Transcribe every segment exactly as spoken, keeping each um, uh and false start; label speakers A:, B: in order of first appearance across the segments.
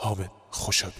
A: حامد خوشابی.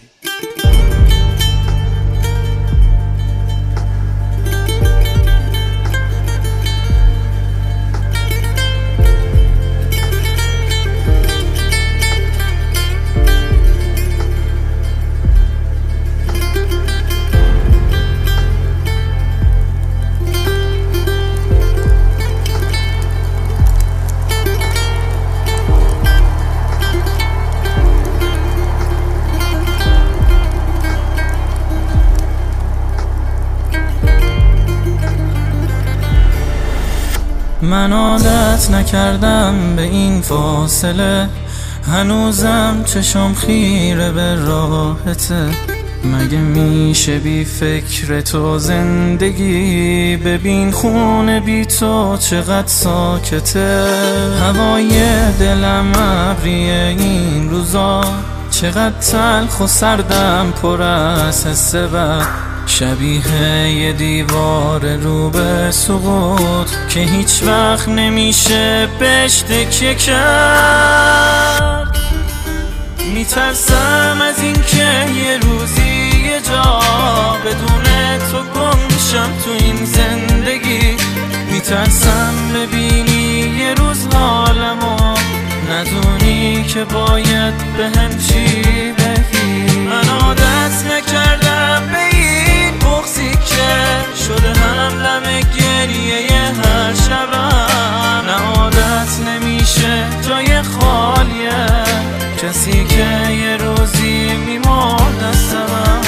B: من عادت نکردم به این فاصله، هنوزم چشم خیره به راحته. مگه میشه بی فکر تو زندگی؟ ببین خونه بی تو چقدر ساکته. هوای دلم ابریه این روزا، چقدر تلخ و سردم پر از حس بد. شبیه یه دیوار رو به سقوط که هیچ وقت نمیشه بهش تکیه کرد. میترسم از این که یه روزی یه جا بدون تو گم میشم تو این زندگی. میترسم ببینی یه روز حالمو ندونی که باید به هم چی بگی. من عادت نکردم به این بغضی که شده هم لم گریه هر شبم. نه عادت نمیشه جای خالیه کسی که یه روزی میمرد از من.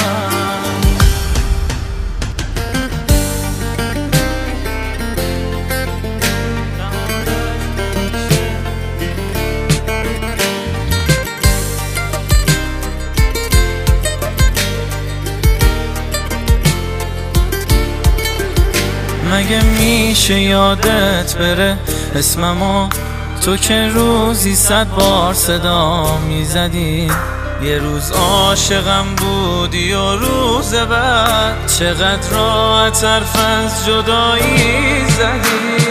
B: مگه میشه یادت بره اسممو؟ تو که روزی صد بار صدا میزدی. یه روز عاشقم بودی و روز بعد چقدر راحت حرف از جدایی زدی.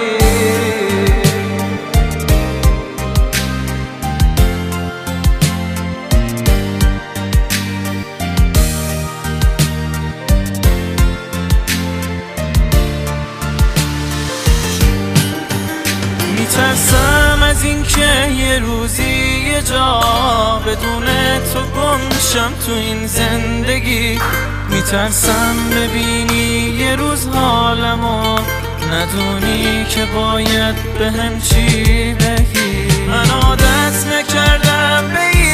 B: میترسم از این که یه روزی یه جا بدون تو گم میشم تو این زندگی. میترسم ببینی یه روز حالمو ندونی که باید به هم چی بگی. من عادت نکردم به